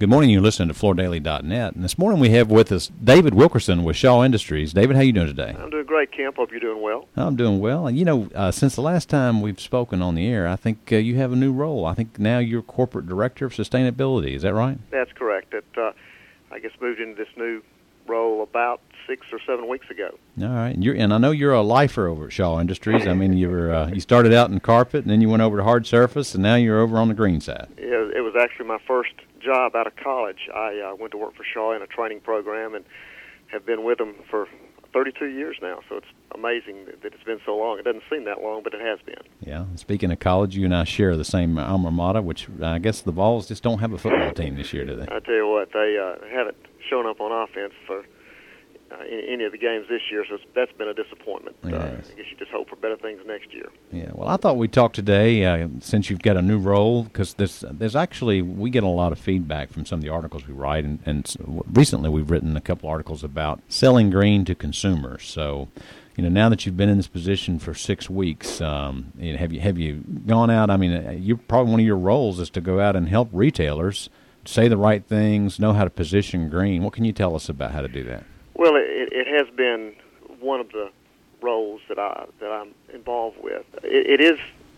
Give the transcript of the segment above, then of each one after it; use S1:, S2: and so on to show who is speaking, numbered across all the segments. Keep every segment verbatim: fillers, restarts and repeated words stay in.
S1: Good morning. You're listening to Floor Daily dot net. And this morning we have with us David Wilkerson with Shaw Industries. David, how you doing today?
S2: I'm doing great, Kemp. Hope you're doing well.
S1: I'm doing well. And, you know, uh, since the last time we've spoken on the air, I think uh, you have a new role. I think now you're Corporate Director of Sustainability. Is that right?
S2: That's correct. It, uh, I guess, moved into this new role about six or seven weeks ago.
S1: All right. And, you're, and I know you're a lifer over at Shaw Industries. I mean, you were uh, you started out in carpet, and then you went over to hard surface, and now you're over on the green side.
S2: Yeah, it was actually my first job out of college. I uh, went to work for Shaw in a training program and have been with them for thirty-two years now. So it's amazing that it's been so long. It doesn't seem that long, but it has been.
S1: Yeah. Speaking of college, you and I share the same alma mater, which I guess the Vols just don't have a football team this year, do they?
S2: I tell you what, they uh, haven't shown up on offense for Uh, in any of the games this year, so that's been a disappointment.
S1: Yes.
S2: Uh, I guess you just hope for better things next year.
S1: Yeah, well, I thought we'd talk today, uh, since you've got a new role, because there's, there's actually, we get a lot of feedback from some of the articles we write, and, and recently we've written a couple articles about selling green to consumers. So, you know, now that you've been in this position for six weeks, um, you know, have you have you gone out? I mean, you probably one of your roles is to go out and help retailers say the right things, know how to position green. What can you tell us about how to do that?
S2: Well, it, it has been one of the roles that I that I'm involved with. It, it is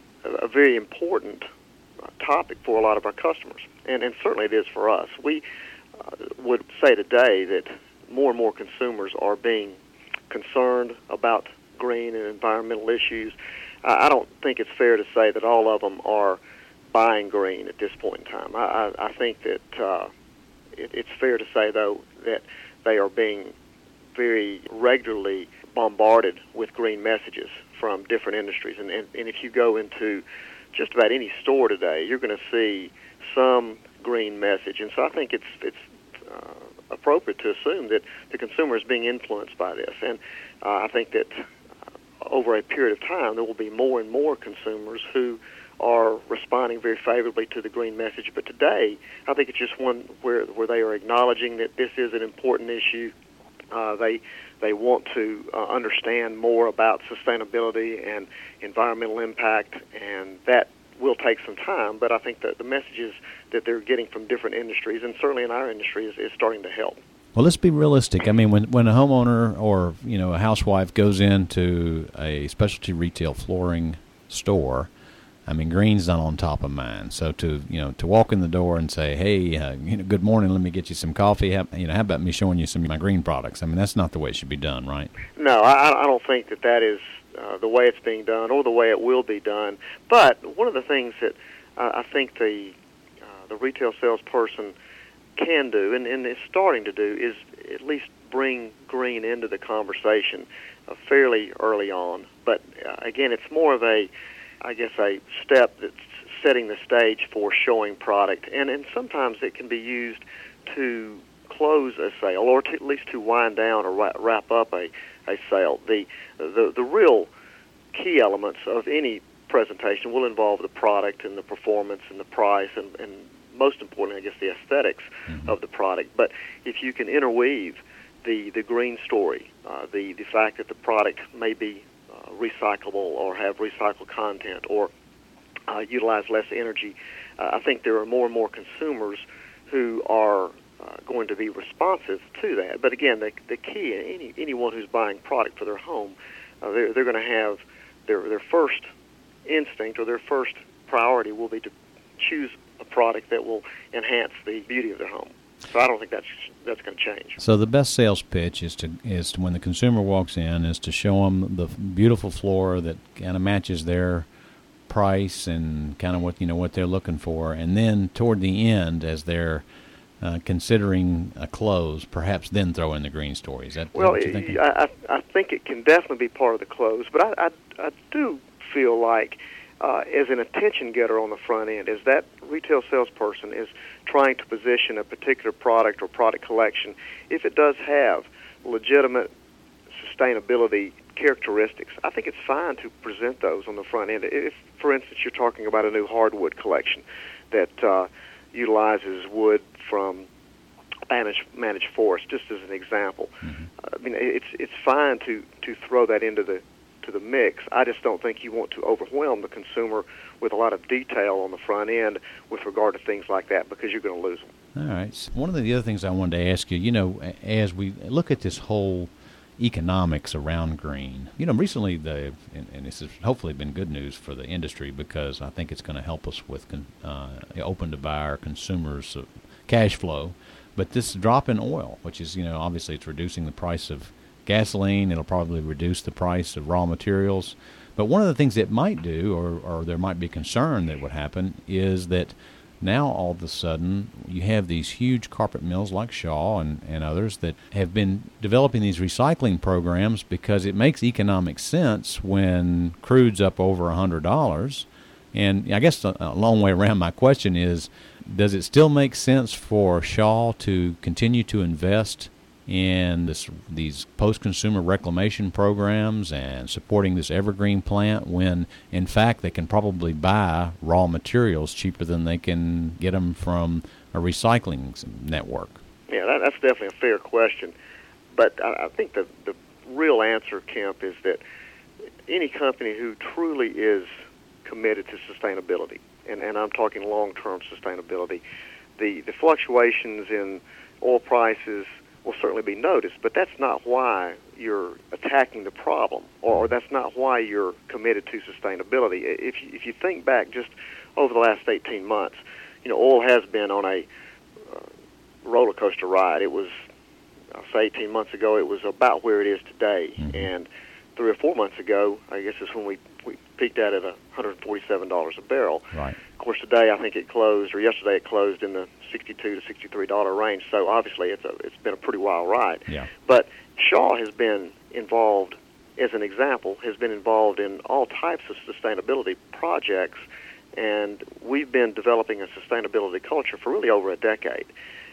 S2: a very important topic for a lot of our customers, and, and certainly it is for us. We uh, would say today that more and more consumers are being concerned about green and environmental issues. I, I don't think it's fair to say that all of them are buying green at this point in time. I, I, I think that uh, it, it's fair to say, though, that they are being very regularly bombarded with green messages from different industries. And, and, and if you go into just about any store today, you're going to see some green message. And so I think it's it's uh, appropriate to assume that the consumer is being influenced by this. And uh, I think that uh, over a period of time, there will be more and more consumers who are responding very favorably to the green message. But today, I think it's just one where, where they are acknowledging that this is an important issue. Uh, they they want to uh, understand more about sustainability and environmental impact, and that will take some time. But I think that the messages that they're getting from different industries, and certainly in our industry, is, is starting to help.
S1: Well, let's be realistic. I mean, when when a homeowner or you know a housewife goes into a specialty retail flooring store, I mean, green's not on top of mind. So to you know to walk in the door and say, "Hey, uh, you know, good morning. Let me get you some coffee." How, you know, how about me showing you some of my green products? I mean, that's not the way it should be done, right?
S2: No, I, I don't think that that is uh, the way it's being done or the way it will be done. But one of the things that uh, I think the uh, the retail salesperson can do, and, and is starting to do, is at least bring green into the conversation uh, fairly early on. But uh, again, it's more of a I guess, a step that's setting the stage for showing product. And, and sometimes it can be used to close a sale or to, at least to wind down or wrap up a, a sale. The, the, the real key elements of any presentation will involve the product and the performance and the price and, and most importantly, I guess, the aesthetics mm-hmm. of the product. But if you can interweave the, the green story, uh, the, the fact that the product may be recyclable or have recycled content or uh, utilize less energy, uh, I think there are more and more consumers who are uh, going to be responsive to that. But again, the, the key, any anyone who's buying product for their home, uh, they're, they're going to have their, their first instinct or their first priority will be to choose a product that will enhance the beauty of their home. So I don't think that's that's going to change.
S1: So the best sales pitch is to is to, when the consumer walks in, is to show them the beautiful floor that kind of matches their price and kind of what you know what they're looking for, and then toward the end, as they're uh, considering a close, perhaps then throw in the green story. Is that
S2: well?
S1: What you're thinking?
S2: I I think it can definitely be part of the close, but I I, I do feel like. Uh, as an attention getter on the front end, as that retail salesperson is trying to position a particular product or product collection, if it does have legitimate sustainability characteristics, I think it's fine to present those on the front end. If, for instance, you're talking about a new hardwood collection that uh, utilizes wood from managed, managed forest, just as an example, mm-hmm. I mean, it's it's fine to, to throw that into the to the mix. I just don't think you want to overwhelm the consumer with a lot of detail on the front end with regard to things like that because you're going to lose them.
S1: All right. So one of the other things I wanted to ask you, you know, as we look at this whole economics around green, you know, recently the, and, and this has hopefully been good news for the industry because I think it's going to help us with con, uh, open to buy our consumers' uh, cash flow. But this drop in oil, which is, you know, obviously it's reducing the price of gasoline. It'll probably reduce the price of raw materials. But one of the things it might do, or, or there might be concern that would happen, is that now all of a sudden you have these huge carpet mills like Shaw and, and others that have been developing these recycling programs because it makes economic sense when crude's up over one hundred dollars. And I guess a, a long way around my question is, does it still make sense for Shaw to continue to invest in this, these post-consumer reclamation programs and supporting this evergreen plant when, in fact, they can probably buy raw materials cheaper than they can get them from a recycling network?
S2: Yeah, that, that's definitely a fair question. But I, I think the, the real answer, Kemp, is that any company who truly is committed to sustainability, and, and I'm talking long-term sustainability, the, the fluctuations in oil prices will certainly be noticed, but that's not why you're attacking the problem, or that's not why you're committed to sustainability. If you, if you think back just over the last eighteen months, you know, oil has been on a uh, roller coaster ride. It was, I'll say eighteen months ago, it was about where it is today, mm-hmm. and three or four months ago, I guess is when we, we peaked out at one hundred forty-seven dollars a barrel.
S1: Right.
S2: Of course, today I think it closed, or yesterday it closed in the sixty-two to sixty-three dollars range. So obviously it's a it's been a pretty wild ride.
S1: Yeah.
S2: But Shaw has been involved, as an example, has been involved in all types of sustainability projects, and we've been developing a sustainability culture for really over a decade.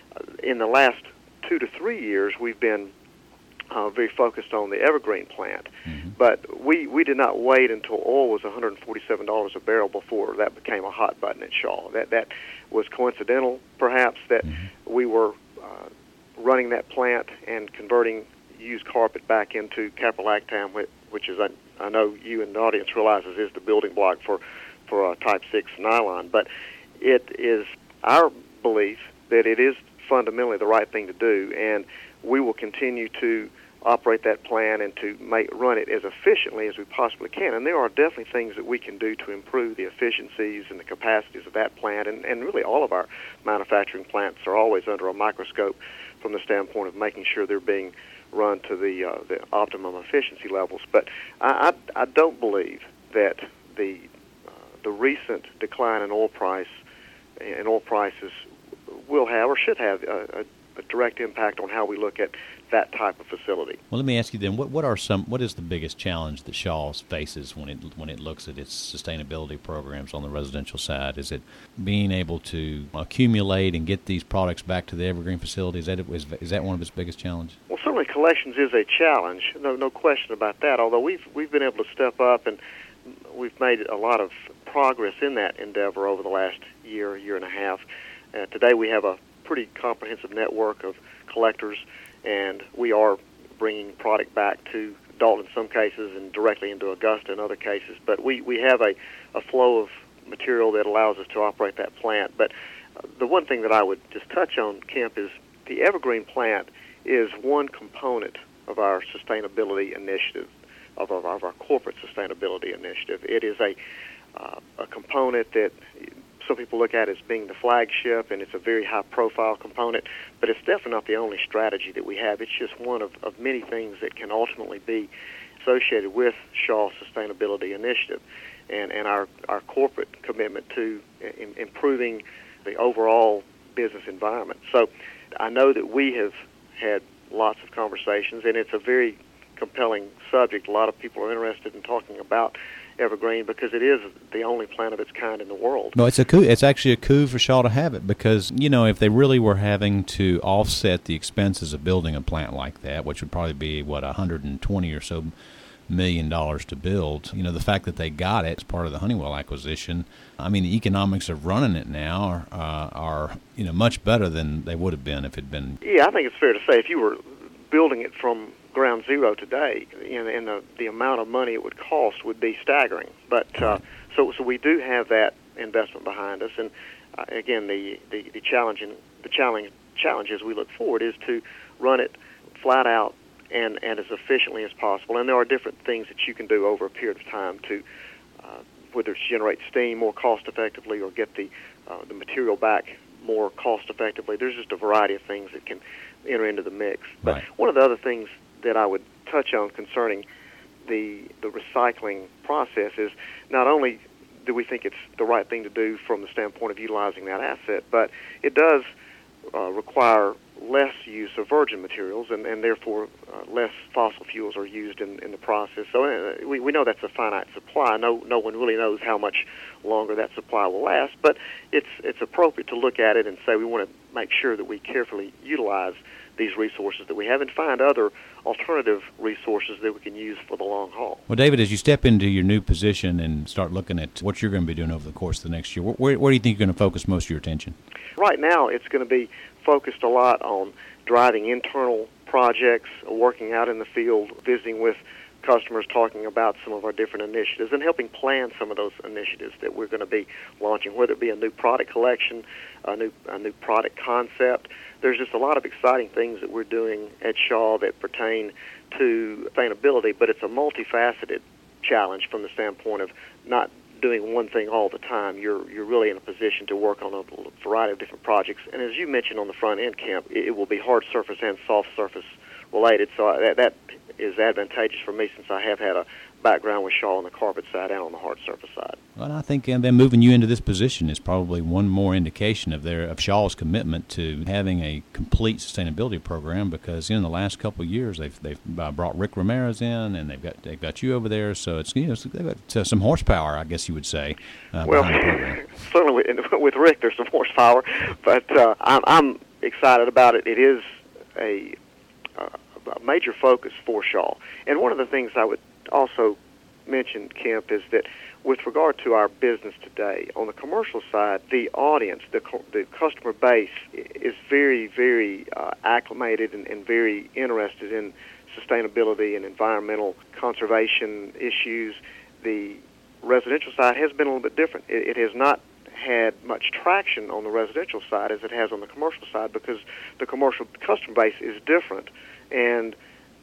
S2: In the last two to three years, we've been Uh, very focused on the Evergreen plant. Mm-hmm. But we, we did not wait until oil was one hundred forty-seven dollars a barrel before that became a hot button at Shaw. That that was coincidental, perhaps, that mm-hmm. we were uh, running that plant and converting used carpet back into caprolactam, which is, I, I know you and the audience realizes, is the building block for, for a Type six nylon. But it is our belief that it is fundamentally the right thing to do, and we will continue to operate that plant and to make run it as efficiently as we possibly can. And there are definitely things that we can do to improve the efficiencies and the capacities of that plant. And, and really all of our manufacturing plants are always under a microscope from the standpoint of making sure they're being run to the uh, the optimum efficiency levels. But I, I, I don't believe that the uh, the recent decline in oil price and oil prices will have or should have a, a a direct impact on how we look at that type of facility.
S1: Well, let me ask you then, what what are some what is the biggest challenge that Shaw's faces when it when it looks at its sustainability programs on the residential side? Is it being able to accumulate and get these products back to the Evergreen facility? Is that is, is that one of its biggest challenges?
S2: Well, certainly collections is a challenge. No no question about that. Although we've we've been able to step up and we've made a lot of progress in that endeavor over the last year, year and a half. Uh, today we have a pretty comprehensive network of collectors, and we are bringing product back to Dalton in some cases and directly into Augusta in other cases. But we, we have a, a flow of material that allows us to operate that plant. But uh, the one thing that I would just touch on, Kemp, is the Evergreen plant is one component of our sustainability initiative, of our, of our corporate sustainability initiative. It is a, uh, a component that some people look at it as being the flagship, and it's a very high-profile component, but it's definitely not the only strategy that we have. It's just one of, of many things that can ultimately be associated with Shaw's sustainability initiative and, and our, our corporate commitment to in, improving the overall business environment. So I know that we have had lots of conversations, and it's a very compelling subject. A lot of people are interested in talking about Evergreen because it is the only plant of its kind in the world.
S1: No, it's a coup. It's actually a coup for Shaw to have it because, you know, if they really were having to offset the expenses of building a plant like that, which would probably be, what, one hundred twenty or so million dollars to build, you know, the fact that they got it as part of the Honeywell acquisition, I mean, the economics of running it now are, uh, are you know, much better than they would have been if it had been.
S2: Yeah, I think it's fair to say if you were building it from ground zero today, and, and the, the amount of money it would cost would be staggering. But uh, so so we do have that investment behind us, and uh, again, the, the, the challenge in the challenge challenge as we look forward is to run it flat out and, and as efficiently as possible. And there are different things that you can do over a period of time to uh, whether it's generate steam more cost effectively or get the uh, the material back more cost effectively. There's just a variety of things that can enter into the mix. But
S1: right.
S2: One of the other things that I would touch on concerning the the recycling process is not only do we think it's the right thing to do from the standpoint of utilizing that asset, but it does uh, require less use of virgin materials, and, and therefore uh, less fossil fuels are used in, in the process. So uh, we, we know that's a finite supply. No no one really knows how much longer that supply will last, but it's it's appropriate to look at it and say we want to make sure that we carefully utilize these resources that we have and find other alternative resources that we can use for the long haul.
S1: Well, David, as you step into your new position and start looking at what you're going to be doing over the course of the next year, where, where do you think you're going to focus most of your attention?
S2: Right now, it's going to be focused a lot on driving internal projects, working out in the field, visiting with customers, talking about some of our different initiatives, and helping plan some of those initiatives that we're going to be launching, whether it be a new product collection, a new a new product concept. There's just a lot of exciting things that we're doing at Shaw that pertain to sustainability, but it's a multifaceted challenge from the standpoint of not doing one thing all the time. You're you're really in a position to work on a variety of different projects. And as you mentioned on the front end, Kemp, it, it will be hard surface and soft surface related. So that, that is advantageous for me since I have had a background with Shaw on the carpet side and on the hard surface side.
S1: Well, I think and then moving you into this position is probably one more indication of their of Shaw's commitment to having a complete sustainability program, because in the last couple of years they've they've uh, brought Rick Ramirez in, and they've got they've got you over there, so it's you know they've got uh, some horsepower, I guess you would say. Uh,
S2: well,
S1: behind the program.
S2: Certainly with, with Rick there's some horsepower, but uh, I'm, I'm excited about it. It is a, uh, a major focus for Shaw, and one of the things I would also mention, Kemp, is that with regard to our business today, on the commercial side, the audience, the the customer base is very, very uh, acclimated and, and very interested in sustainability and environmental conservation issues. The residential side has been a little bit different. It, it has not had much traction on the residential side as it has on the commercial side because the commercial customer base is different, and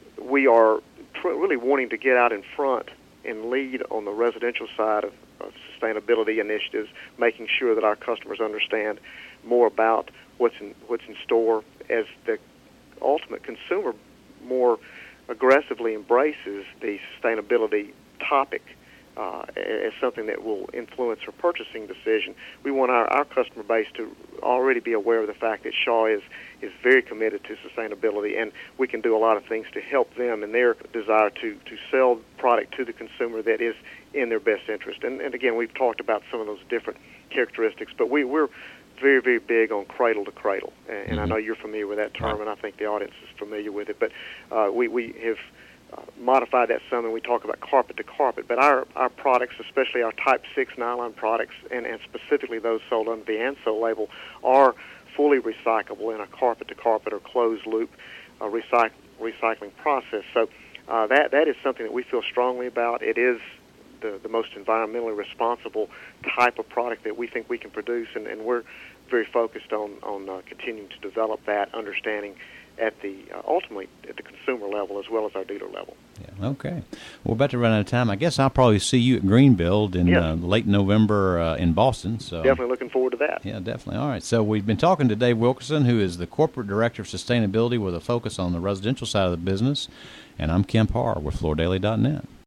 S2: we are tr- really wanting to get out in front and lead on the residential side of, of sustainability initiatives, making sure that our customers understand more about what's in what's in store as the ultimate consumer more aggressively embraces the sustainability topic uh, as something that will influence her purchasing decision. We want our, our customer base to already be aware of the fact that Shaw is is very committed to sustainability, and we can do a lot of things to help them in their desire to, to sell product to the consumer that is in their best interest. And, and again, we've talked about some of those different characteristics, but we, we're very, very big on cradle to cradle, and, and mm-hmm. I know you're familiar with that term, and I think the audience is familiar with it, but uh, we, we have uh, modified that some, and we talk about carpet to carpet, but our, our products, especially our Type six nylon products, and, and specifically those sold under the ANSO label, are fully recyclable in a carpet-to-carpet or closed-loop uh, recyc- recycling process. So uh, that that is something that we feel strongly about. It is the, the most environmentally responsible type of product that we think we can produce, and, and we're very focused on, on uh, continuing to develop that understanding at the uh, ultimately at the consumer level as well as our dealer level.
S1: Yeah, okay. Well, we're about to run out of time. I guess I'll probably see you at Greenbuild in
S2: yes.
S1: uh, late November uh, in Boston. So
S2: definitely looking forward to that.
S1: Yeah, definitely. All right. So we've been talking to Dave Wilkerson, who is the Corporate Director of Sustainability with a focus on the residential side of the business, and I'm Kemp Harr with Florida Daily dot net.